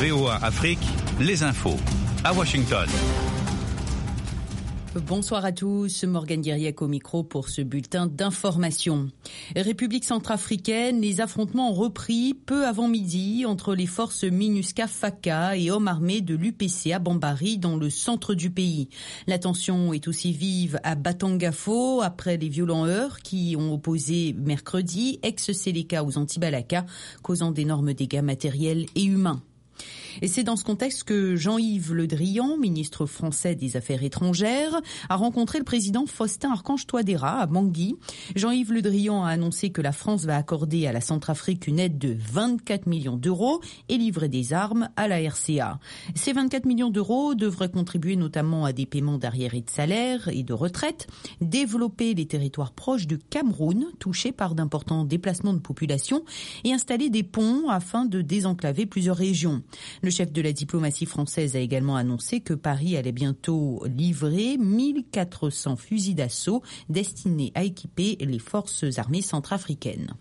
VOA Afrique, les infos. À Washington. Bonsoir à tous, Morgane Guiriec au micro pour ce bulletin d'information. République centrafricaine, les affrontements ont repris peu avant midi entre les forces MINUSCA-FACA et hommes armés de l'UPC à Bambari dans le centre du pays. La tension est aussi vive à Batangafo après les violents heurts qui ont opposé mercredi ex-Seleka aux Anti-Balaka, causant d'énormes dégâts matériels et humains. Et c'est dans ce contexte que Jean-Yves Le Drian, ministre français des Affaires étrangères, a rencontré le président Faustin Archange Touadéra à Bangui. Jean-Yves Le Drian a annoncé que la France va accorder à la Centrafrique une aide de 24 millions d'euros et livrer des armes à la RCA. Ces 24 millions d'euros devraient contribuer notamment à des paiements d'arriérés de salaire et de retraite, développer les territoires proches du Cameroun touchés par d'importants déplacements de population et installer des ponts afin de désenclaver plusieurs régions. Le chef de la diplomatie française a également annoncé que Paris allait bientôt livrer 1400 fusils d'assaut destinés à équiper les forces armées centrafricaines.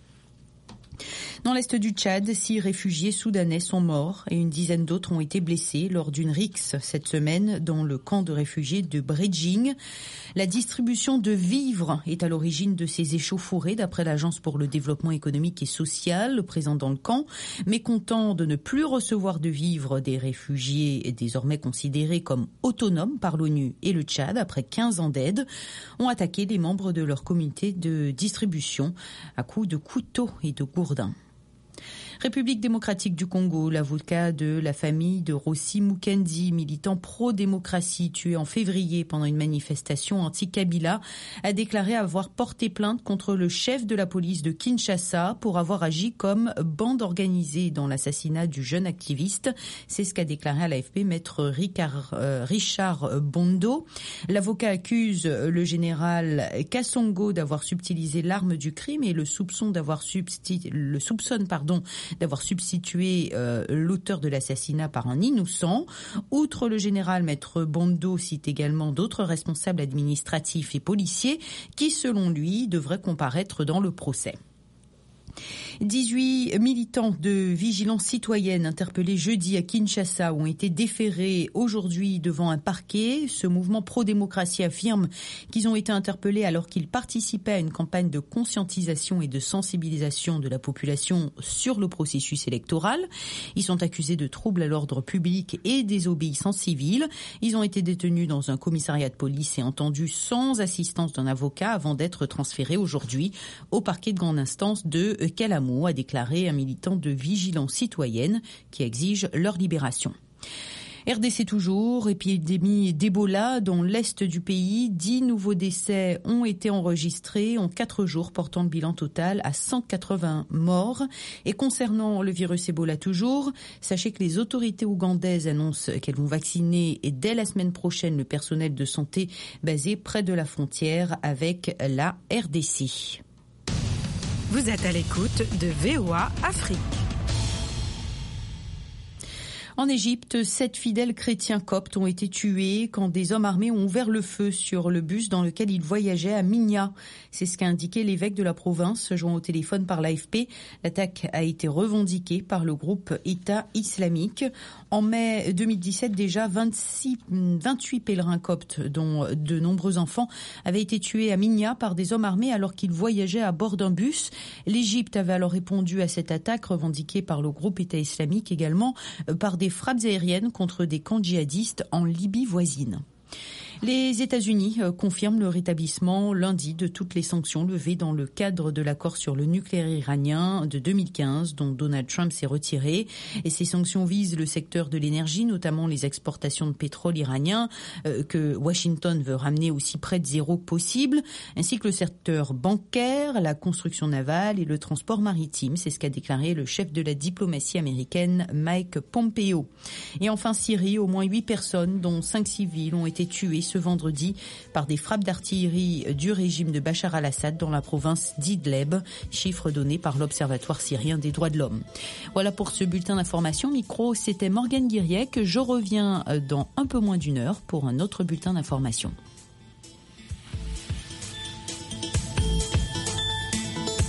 Dans l'est du Tchad, 6 réfugiés soudanais sont morts et une dizaine d'autres ont été blessés lors d'une rixe cette semaine dans le camp de réfugiés de Bredjing. La distribution de vivres est à l'origine de ces échauffourées d'après l'Agence pour le développement économique et social présente dans le camp. Mécontents de ne plus recevoir de vivres, des réfugiés désormais considérés comme autonomes par l'ONU et le Tchad après 15 ans d'aide ont attaqué les membres de leur comité de distribution à coups de couteaux et de gourdins. République démocratique du Congo, l'avocat de la famille de Rossi Mukendi, militant pro-démocratie tué en février pendant une manifestation anti-Kabila, a déclaré avoir porté plainte contre le chef de la police de Kinshasa pour avoir agi comme bande organisée dans l'assassinat du jeune activiste. C'est ce qu'a déclaré à l'AFP maître Richard Bondo. L'avocat accuse le général Kassongo d'avoir subtilisé l'arme du crime et le soupçonne d'avoir substitué l'auteur de l'assassinat par un innocent. Outre le général, maître Bondo cite également d'autres responsables administratifs et policiers qui, selon lui, devraient comparaître dans le procès. 18 militants de vigilance citoyenne interpellés jeudi à Kinshasa ont été déférés aujourd'hui devant un parquet. Ce mouvement pro-démocratie affirme qu'ils ont été interpellés alors qu'ils participaient à une campagne de conscientisation et de sensibilisation de la population sur le processus électoral. Ils sont accusés de troubles à l'ordre public et désobéissance civile. Ils ont été détenus dans un commissariat de police et entendus sans assistance d'un avocat avant d'être transférés aujourd'hui au parquet de grande instance de Kalamo, a déclaré un militant de vigilance citoyenne qui exige leur libération. RDC toujours, épidémie d'Ebola dans l'est du pays. 10 nouveaux décès ont été enregistrés en 4 jours, portant le bilan total à 180 morts. Et concernant le virus Ebola toujours, sachez que les autorités ougandaises annoncent qu'elles vont vacciner dès la semaine prochaine le personnel de santé basé près de la frontière avec la RDC. Vous êtes à l'écoute de VOA Afrique. En Égypte, 7 fidèles chrétiens coptes ont été tués quand des hommes armés ont ouvert le feu sur le bus dans lequel ils voyageaient à Minya. C'est ce qu'a indiqué l'évêque de la province, joint au téléphone par l'AFP. L'attaque a été revendiquée par le groupe État islamique. En mai 2017, déjà 28 pèlerins coptes, dont de nombreux enfants, avaient été tués à Minya par des hommes armés alors qu'ils voyageaient à bord d'un bus. L'Égypte avait alors répondu à cette attaque revendiquée par le groupe État islamique également par des frappes aériennes contre des camps djihadistes en Libye voisine. Les États-Unis confirment le rétablissement lundi de toutes les sanctions levées dans le cadre de l'accord sur le nucléaire iranien de 2015 dont Donald Trump s'est retiré. Et ces sanctions visent le secteur de l'énergie, notamment les exportations de pétrole iranien que Washington veut ramener aussi près de zéro possible, ainsi que le secteur bancaire, la construction navale et le transport maritime. C'est ce qu'a déclaré le chef de la diplomatie américaine Mike Pompeo. Et enfin Syrie, au moins 8 personnes, dont 5 civils, ont été tuées ce vendredi par des frappes d'artillerie du régime de Bachar al-Assad dans la province d'Idleb, chiffre donné par l'Observatoire syrien des droits de l'homme. Voilà pour ce bulletin d'information. Micro, c'était Morgane Guiriec. Je reviens dans un peu moins d'une heure pour un autre bulletin d'information.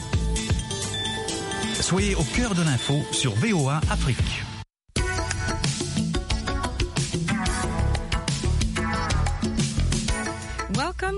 Soyez au cœur de l'info sur VOA Afrique.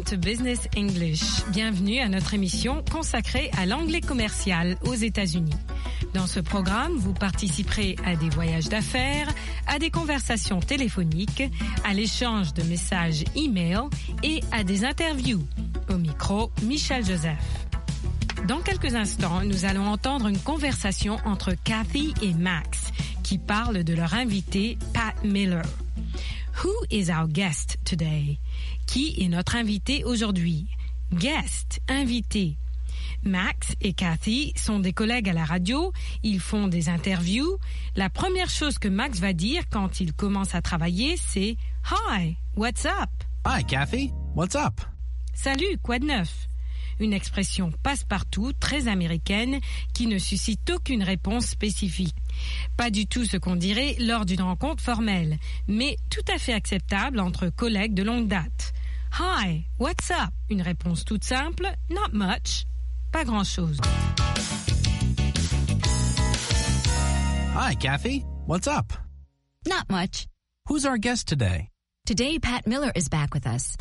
Welcome to Business English. Bienvenue à notre émission consacrée à l'anglais commercial aux États-Unis. Dans ce programme, vous participerez à des voyages d'affaires, à des conversations téléphoniques, à l'échange de messages e-mail et à des interviews. Au micro, Michel Joseph. Dans quelques instants, nous allons entendre une conversation entre Kathy et Max qui parlent de leur invité Pat Miller. Who is our guest today? Qui est notre invité aujourd'hui? Guest, invité. Max et Kathy sont des collègues à la radio, ils font des interviews. La première chose que Max va dire quand il commence à travailler, c'est « Hi, what's up? » Hi, Kathy. What's up? Salut, quoi de neuf? Une expression passe-partout, très américaine, qui ne suscite aucune réponse spécifique. Pas du tout ce qu'on dirait lors d'une rencontre formelle, mais tout à fait acceptable entre collègues de longue date. Hi, what's up? Une réponse toute simple, not much, pas grand-chose. Hi, Kathy. What's up? Not much. Who's our guest today? Today, Pat Miller is back with us.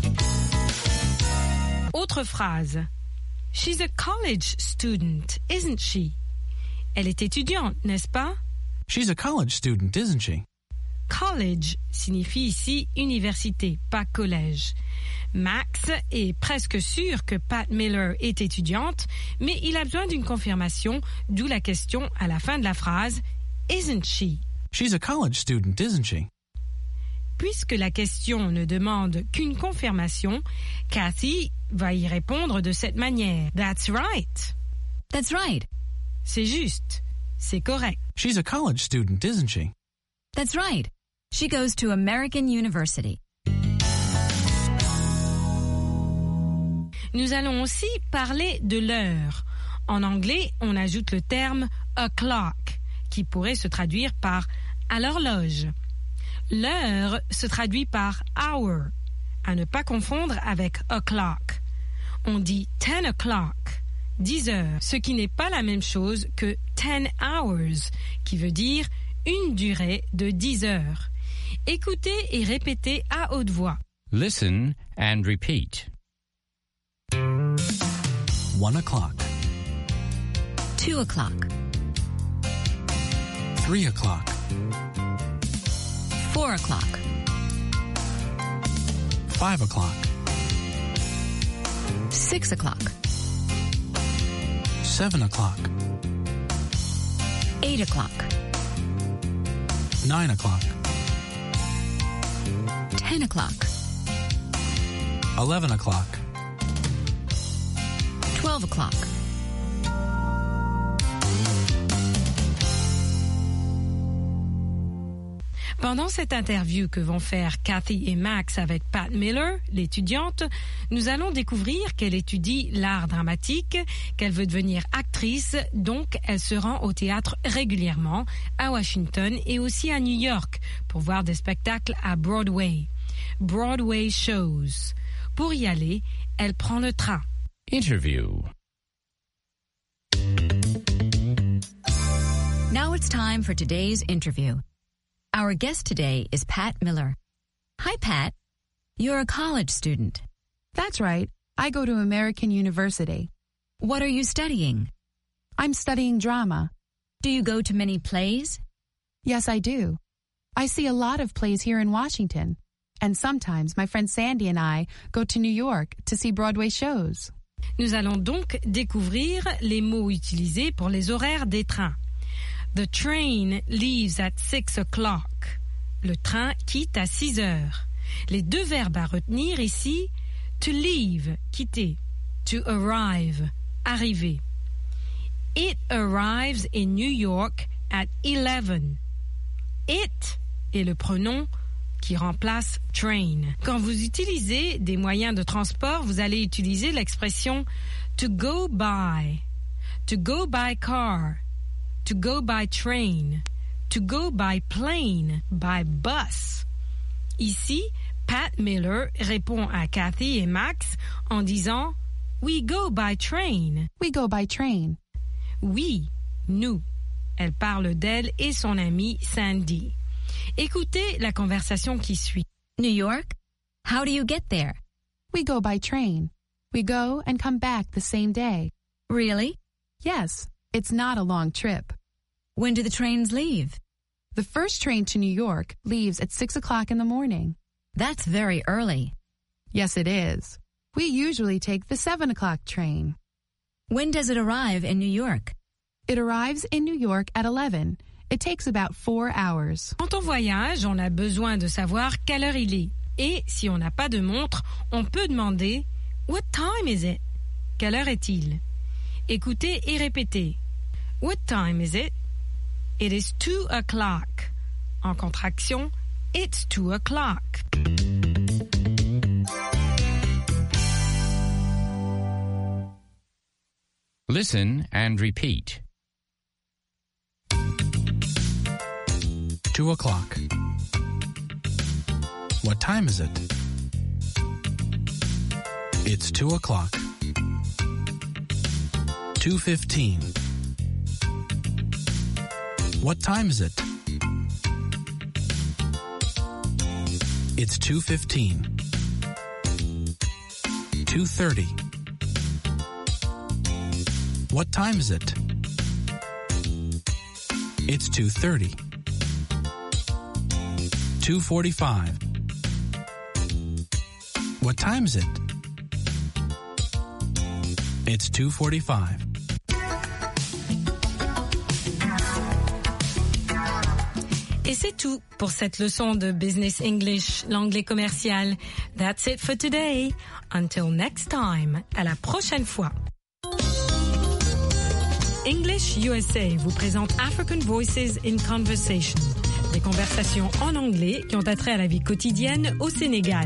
Autre phrase. She's a college student, isn't she? Elle est étudiante, n'est-ce pas? She's a college student, isn't she? College signifie ici université, pas collège. Max est presque sûr que Pat Miller est étudiante, mais il a besoin d'une confirmation, d'où la question à la fin de la phrase « Isn't she ?» She's a college student, isn't she? Puisque la question ne demande qu'une confirmation, Kathy va y répondre de cette manière. That's right. That's right. C'est juste. C'est correct. She's a college student, isn't she? That's right. She goes to American University. Nous allons aussi parler de l'heure. En anglais, on ajoute le terme o'clock, qui pourrait se traduire par à l'horloge. L'heure se traduit par hour, à ne pas confondre avec o'clock. On dit 10 o'clock, 10 heures, ce qui n'est pas la même chose que 10 hours, qui veut dire une durée de 10 heures. Écoutez et répétez à haute voix. Listen and repeat. 1 o'clock. 2 o'clock. 3 o'clock. 4 o'clock. 5 o'clock. 6 o'clock. 7 o'clock. 8 o'clock. 9 o'clock. 10 o'clock. 11 o'clock. 12 o'clock. Pendant cette interview que vont faire Kathy et Max avec Pat Miller, l'étudiante, nous allons découvrir qu'elle étudie l'art dramatique, qu'elle veut devenir actrice, donc elle se rend au théâtre régulièrement, à Washington et aussi à New York, pour voir des spectacles à Broadway. Broadway shows. Pour y aller, elle prend le train. Interview. Now it's time for today's interview. Our guest today is Pat Miller. Hi, Pat. You're a college student. That's right. I go to American University. What are you studying? I'm studying drama. Do you go to many plays? Yes, I do. I see a lot of plays here in Washington. And sometimes my friend Sandy and I go to New York to see Broadway shows. Nous allons donc découvrir les mots utilisés pour les horaires des trains. The train leaves at 6 o'clock. Le train quitte à 6 heures. Les deux verbes à retenir ici, to leave, quitter, to arrive, arriver. It arrives in New York at 11. It est le pronom qui remplace train. Quand vous utilisez des moyens de transport, vous allez utiliser l'expression to go by car, to go by train, to go by plane, by bus. Ici, Pat Miller répond à Kathy et Max en disant « We go by train ». We go by train. Oui, nous. Elle parle d'elle et son amie Sandy. Écoutez la conversation qui suit. New York? How do you get there? We go by train. We go and come back the same day. Really? Yes, it's not a long trip. When do the trains leave? The first train to New York leaves at 6 o'clock in the morning. That's very early. Yes, it is. We usually take the 7 o'clock train. When does it arrive in New York? It arrives in New York at 11. It takes about 4 hours. Quand on voyage, on a besoin de savoir quelle heure il est. Et si on n'a pas de montre, on peut demander « What time is it ?» Quelle heure est-il? Écoutez et répétez. What time is it? It is 2 o'clock. En contraction, it's 2 o'clock. Listen and repeat. 2 o'clock. What time is it? It's 2 o'clock. 2:15. What time is it? It's 2:15. 2:30. What time is it? It's 2:30. 2:45. What time is it? It's 2:45. Et c'est tout pour cette leçon de Business English, l'anglais commercial. That's it for today. Until next time. À la prochaine fois. English USA vous présente African Voices in Conversation. Des conversations en anglais qui ont attrait à la vie quotidienne au Sénégal.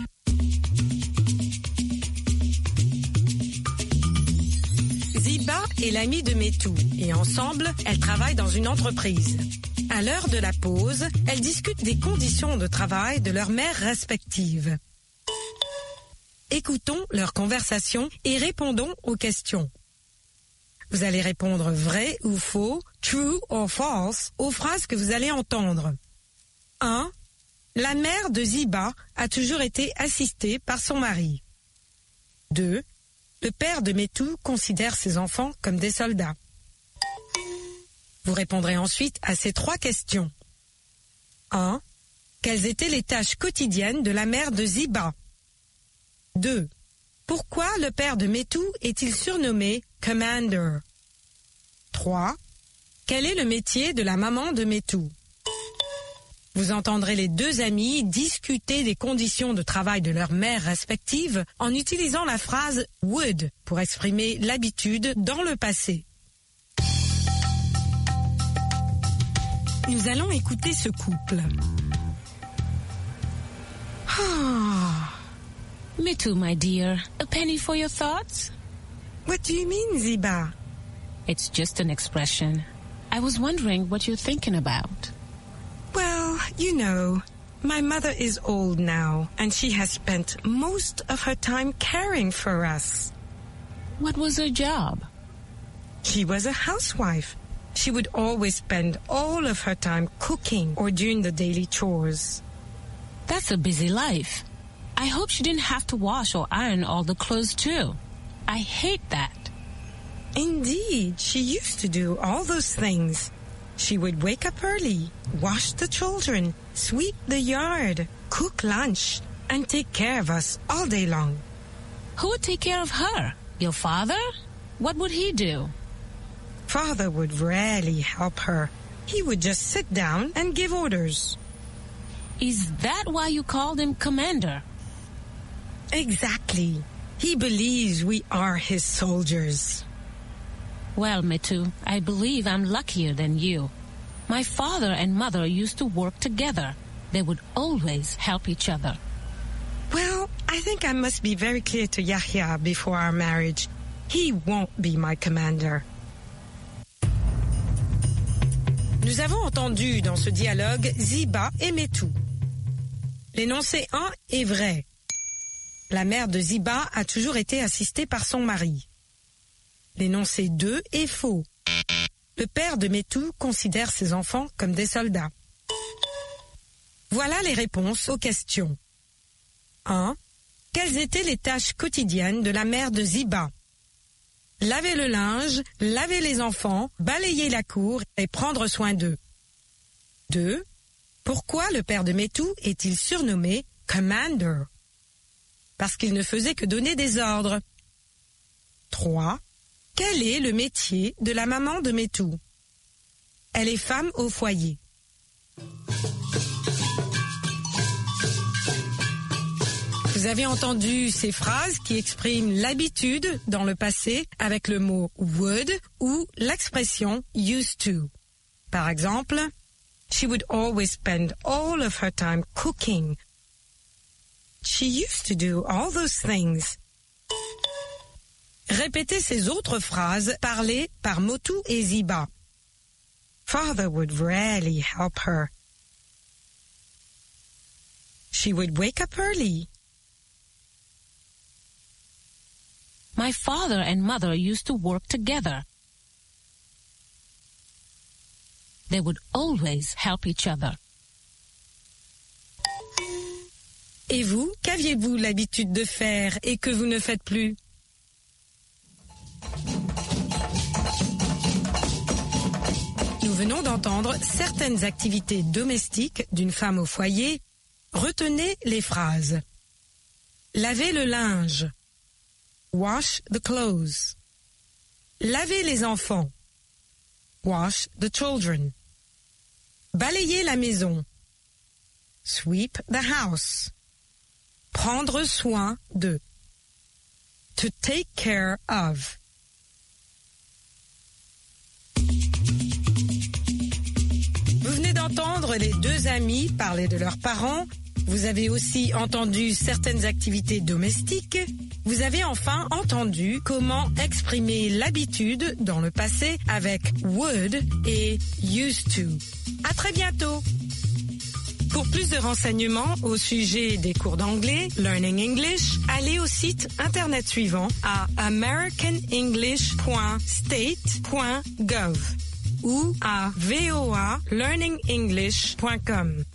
Ziba est l'amie de Metou et ensemble, elles travaillent dans une entreprise. À l'heure de la pause, elles discutent des conditions de travail de leurs mères respectives. Écoutons leur conversation et répondons aux questions. Vous allez répondre vrai ou faux, true or false, aux phrases que vous allez entendre. 1. La mère de Ziba a toujours été assistée par son mari. 2. Le père de Metou considère ses enfants comme des soldats. Vous répondrez ensuite à ces 3 questions. 1. Quelles étaient les tâches quotidiennes de la mère de Ziba? 2. Pourquoi le père de Metou est-il surnommé Commander? 3. Quel est le métier de la maman de Metou? Vous entendrez les 2 amies discuter des conditions de travail de leurs mères respectives en utilisant la phrase would pour exprimer l'habitude dans le passé. Nous allons écouter ce couple. Metu, my dear, a penny for your thoughts? What do you mean, Ziba? It's just an expression. I was wondering what you're thinking about. Well, you know, my mother is old now, and she has spent most of her time caring for us. What was her job? She was a housewife. She would always spend all of her time cooking or doing the daily chores. That's a busy life. I hope she didn't have to wash or iron all the clothes too. I hate that. Indeed, she used to do all those things. She would wake up early, wash the children, sweep the yard, cook lunch, and take care of us all day long. Who would take care of her? Your father? What would he do? Father would rarely help her. He would just sit down and give orders. Is that why you called him Commander? Exactly. He believes we are his soldiers. Well, Metu, I believe I'm luckier than you. My father and mother used to work together. They would always help each other. Well, I think I must be very clear to Yahya before our marriage. He won't be my commander. Nous avons entendu dans ce dialogue Ziba et Metu. L'énoncé 1 est vrai. La mère de Ziba a toujours été assistée par son mari. L'énoncé 2 est faux. Le père de Metu considère ses enfants comme des soldats. Voilà les réponses aux questions. 1. Quelles étaient les tâches quotidiennes de la mère de Ziba? Laver le linge, laver les enfants, balayer la cour et prendre soin d'eux. 2. Pourquoi le père de Métou est-il surnommé Commander? Parce qu'il ne faisait que donner des ordres. 3. Quel est le métier de la maman de Métou? Elle est femme au foyer. Vous avez entendu ces phrases qui expriment l'habitude dans le passé avec le mot would ou l'expression used to. Par exemple, she would always spend all of her time cooking. She used to do all those things. Répétez ces autres phrases parlées par Motu et Ziba. Father would rarely help her. She would wake up early. My father and mother used to work together. They would always help each other. Et vous, qu'aviez-vous l'habitude de faire et que vous ne faites plus? Nous venons d'entendre certaines activités domestiques d'une femme au foyer. Retenez les phrases. Laver le linge. Wash the clothes. Laver les enfants. Wash the children. Balayer la maison. Sweep the house. Prendre soin de. To take care of. Vous venez d'entendre les deux amis parler de leurs parents. Vous avez aussi entendu certaines activités domestiques. Vous avez enfin entendu comment exprimer l'habitude dans le passé avec would et used to. À très bientôt! Pour plus de renseignements au sujet des cours d'anglais, Learning English, allez au site internet suivant à americanenglish.state.gov ou à voalearningenglish.com.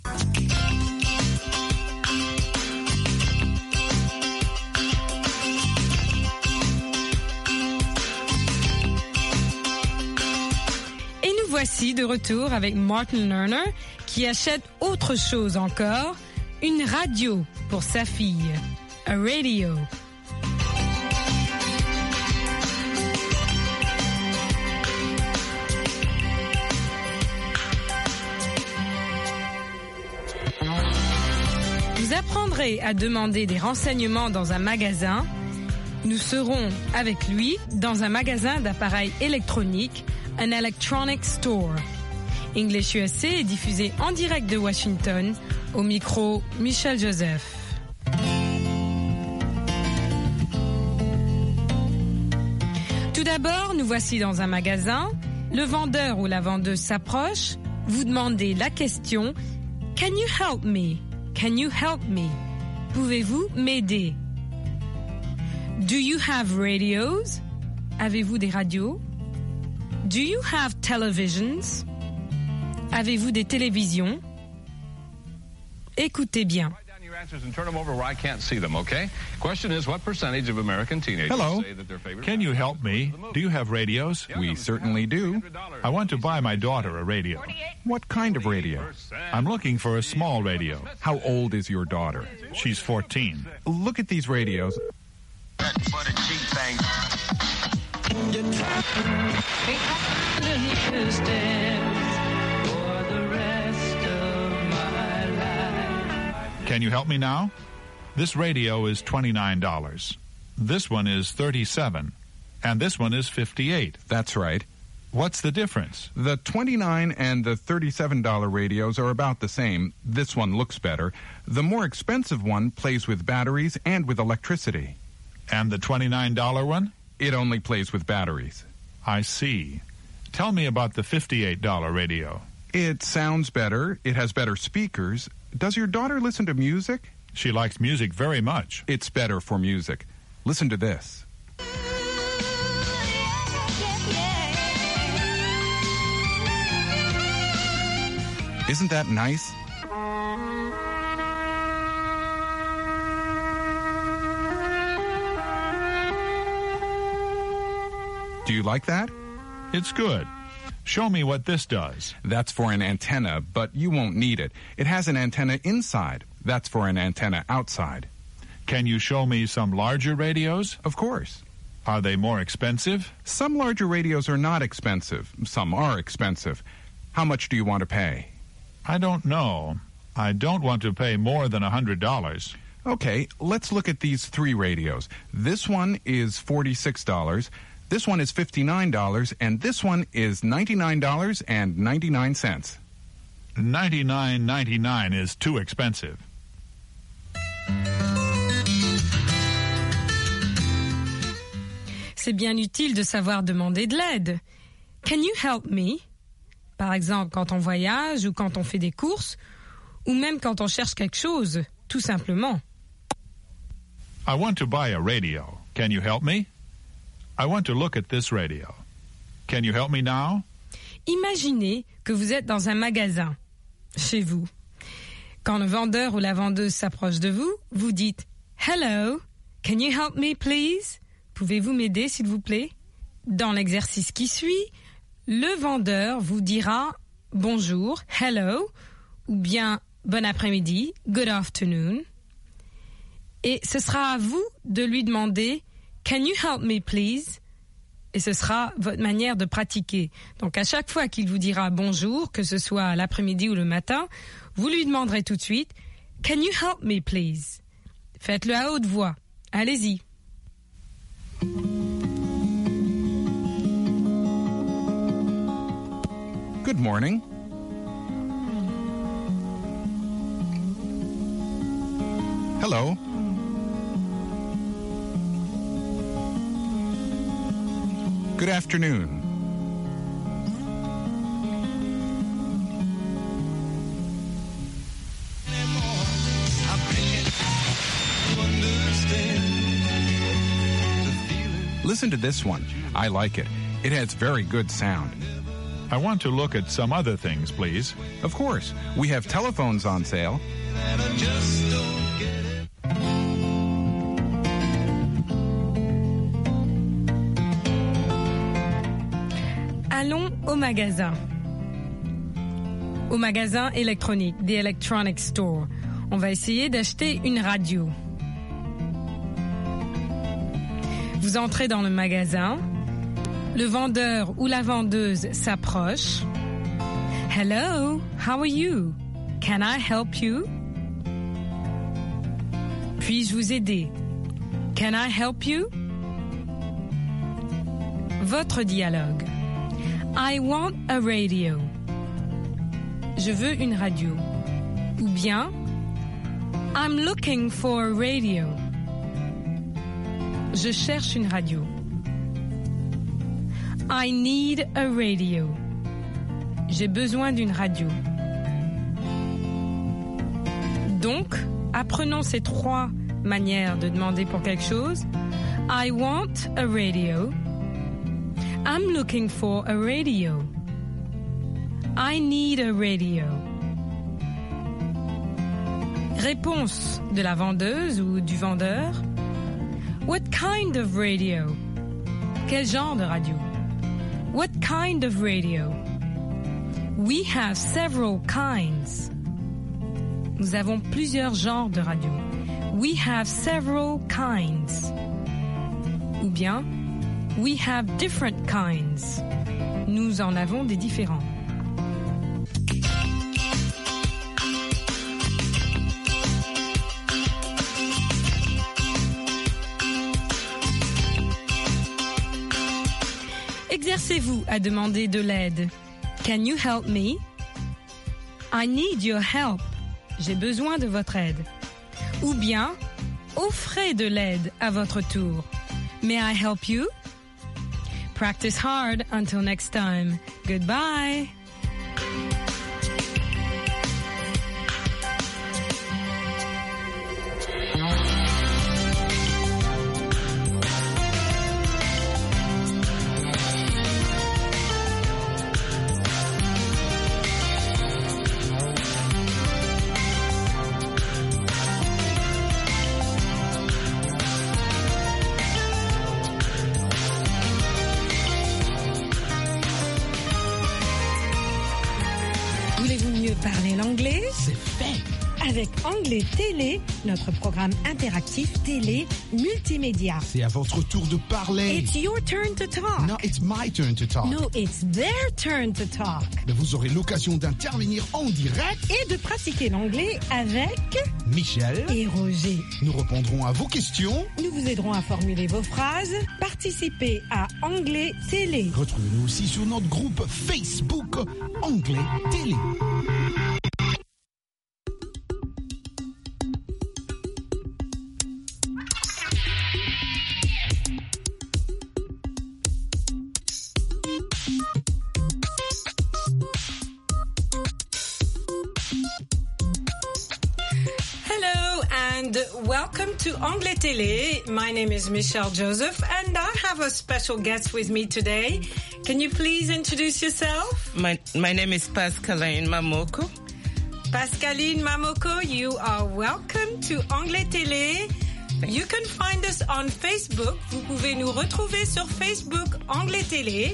Voici de retour avec Martin Lerner qui achète autre chose encore, une radio pour sa fille, a radio. Vous apprendrez à demander des renseignements dans un magasin. Nous serons avec lui dans un magasin d'appareils électroniques, an electronic store. English USA est diffusé en direct de Washington, au micro Michel Joseph. Tout d'abord, nous voici dans un magasin. Le vendeur ou la vendeuse s'approche. Vous demandez la question « Can you help me? Can you help me? Pouvez-vous m'aider? Do you have radios? Avez-vous des radios? Do you have televisions? Avez-vous des télévisions? Écoutez bien. And turn them over where I can't see them, okay? Question is, what percentage of American teenagers say that their favorite... Can you help me? Do you have radios? We certainly do. I want to buy my daughter a radio. What kind of radio? I'm looking for a small radio. How old is your daughter? She's 14. Look at these radios. Can you help me now? This radio is $29. This one is $37. And this one is $58. That's right. What's the difference? The $29 and the $37 radios are about the same. This one looks better. The more expensive one plays with batteries and with electricity. And the $29 one? It only plays with batteries. I see. Tell me about the $58 radio. It sounds better. It has better speakers. Does your daughter listen to music? She likes music very much. It's better for music. Listen to this. Isn't that nice? Do you like that? It's good. Show me what this does. That's for an antenna, but you won't need it. It has an antenna inside. That's for an antenna outside. Can you show me some larger radios? Of course. Are they more expensive? Some larger radios are not expensive. Some are expensive. How much do you want to pay? I don't know. I don't want to pay more than $100. Okay, let's look at these 3 radios. This one is $46, this one is $59, and this one is $99.99. $99.99 is too expensive. C'est bien utile de savoir demander de l'aide. Can you help me? Par exemple, quand on voyage ou quand on fait des courses, ou même quand on cherche quelque chose, tout simplement. I want to buy a radio. Can you help me? I want to look at this radio. Can you help me now? Imaginez que vous êtes dans un magasin, chez vous. Quand le vendeur ou la vendeuse s'approche de vous, vous dites « Hello, can you help me please? Pouvez-vous m'aider s'il vous plaît ?» Dans l'exercice qui suit, le vendeur vous dira « Bonjour, hello » ou bien « Bon après-midi, good afternoon ». Et ce sera à vous de lui demander « Can you help me please ?» Et ce sera votre manière de pratiquer. Donc à chaque fois qu'il vous dira bonjour, que ce soit l'après-midi ou le matin, vous lui demanderez tout de suite « Can you help me please ?» Faites-le à haute voix. Allez-y. Good morning. Hello. Good afternoon. Listen to this one. I like it. It has very good sound. I want to look at some other things, please. Of course. We have telephones on sale. Allons au magasin. Au magasin électronique, the electronic store. On va essayer d'acheter une radio. Vous entrez dans le magasin. Le vendeur ou la vendeuse s'approche. Hello, how are you? Can I help you? Puis-je vous aider? Can I help you? Votre dialogue. I want a radio. Je veux une radio. Ou bien, I'm looking for a radio. Je cherche une radio. I need a radio. J'ai besoin d'une radio. Donc, apprenons ces 3 manières de demander pour quelque chose. I want a radio. I'm looking for a radio. I need a radio. Réponse de la vendeuse ou du vendeur. What kind of radio? Quel genre de radio? What kind of radio? We have several kinds. Nous avons plusieurs genres de radio. We have several kinds. Ou bien, we have different kinds. Nous en avons des différents. Exercez-vous à demander de l'aide. Can you help me? I need your help. J'ai besoin de votre aide. Ou bien, offrez de l'aide à votre tour. May I help you? Practice hard until next time. Goodbye. l'anglais? C'est fait. Avec Anglais Télé, notre programme interactif télé multimédia. C'est à votre tour de parler. It's your turn to talk. No, it's my turn to talk. No, it's their turn to talk. Vous aurez l'occasion d'intervenir en direct Et de pratiquer l'anglais avec Michel et Roger. Nous répondrons à vos questions. Nous vous aiderons à formuler vos phrases. Participez à Anglais Télé. Retrouvez-nous aussi sur notre groupe Facebook Anglais Télé. Welcome to Anglais Télé. My name is Michelle Joseph and I have a special guest with me today. Can you please introduce yourself? My name is Pascaline Mamoko. Pascaline Mamoko, you are welcome to Anglais Télé. You can find us on Facebook. Vous pouvez nous retrouver sur Facebook Anglais Télé.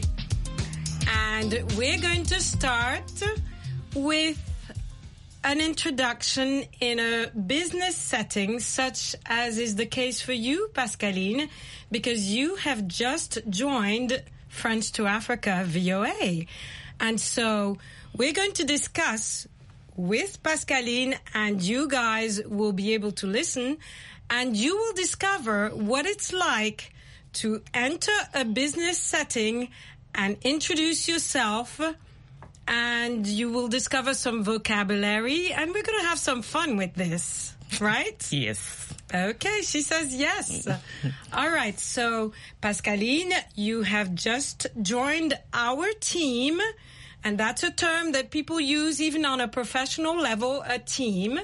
And we're going to start with an introduction in a business setting, such as is the case for you, Pascaline, because you have just joined French to Africa VOA. And so we're going to discuss with Pascaline, and you guys will be able to listen, and you will discover what it's like to enter a business setting and introduce yourself. And you will discover some vocabulary, and we're going to have some fun with this, right? Yes. Okay, she says yes. All right, so Pascaline, you have just joined our team, and that's a term that people use even on a professional level, a team.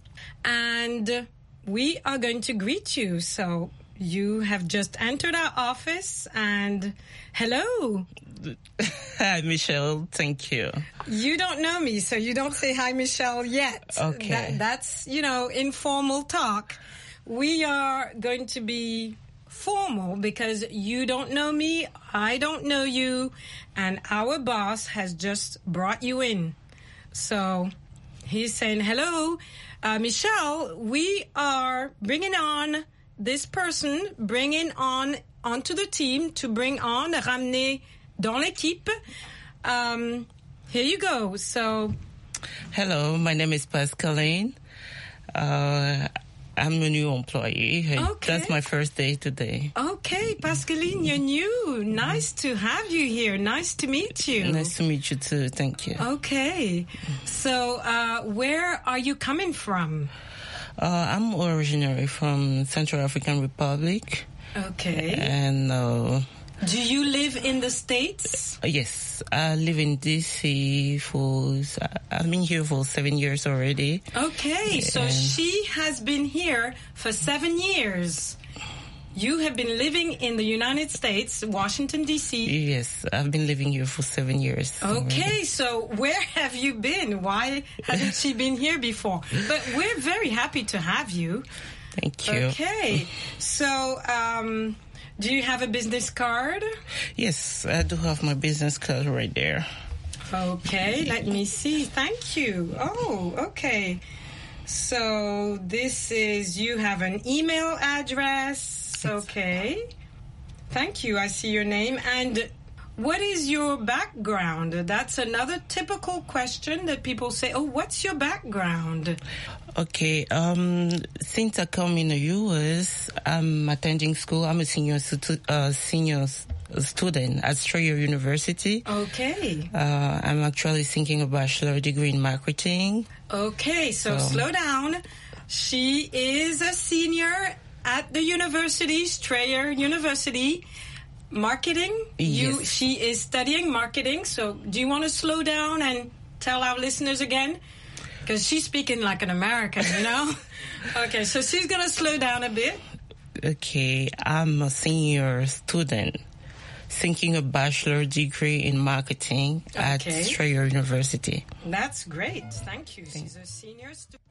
And we are going to greet you. So you have just entered our office, and hello. Hi, Michelle. Thank you. You don't know me, so you don't say hi, Michelle, yet. Okay. That's, informal talk. We are going to be formal because you don't know me, I don't know you, and our boss has just brought you in. So he's saying, hello, Michelle, we are bringing on this person, onto the team to bring on, ramener dans l'équipe. Here you go. So, hello, my name is Pascaline. I'm a new employee. Okay. That's my first day today. Okay, Pascaline, you're new. Nice to have you here. Nice to meet you. Nice to meet you too. Thank you. Okay. So, where are you coming from? I'm originally from Central African Republic. Okay. And do you live in the States? Yes, I live in DC I've been here for 7 years already. Okay, so she has been here for 7 years. You have been living in the United States, Washington, D.C. Yes, I've been living here for 7 years. Okay, already. So where have you been? Why hasn't she been here before? But we're very happy to have you. Thank you. Okay, so do you have a business card? Yes, I do have my business card right there. Okay, let me see. Thank you. Oh, okay. So this is, you have an email address. Okay. Thank you. I see your name. And what is your background? That's another typical question that people say, oh, what's your background? Okay. Since I come in the U.S., I'm attending school. I'm a senior student at Strayer University. Okay. I'm actually thinking a bachelor degree in marketing. Okay, so slow down. She is a senior at the university, Strayer University. Marketing? Yes. She is studying marketing. So do you want to slow down and tell our listeners again? Because she's speaking like an American, Okay, so she's going to slow down a bit. Okay, I'm a senior student thinking a bachelor degree in marketing at Strayer University. That's great. Thank you. She's a senior student.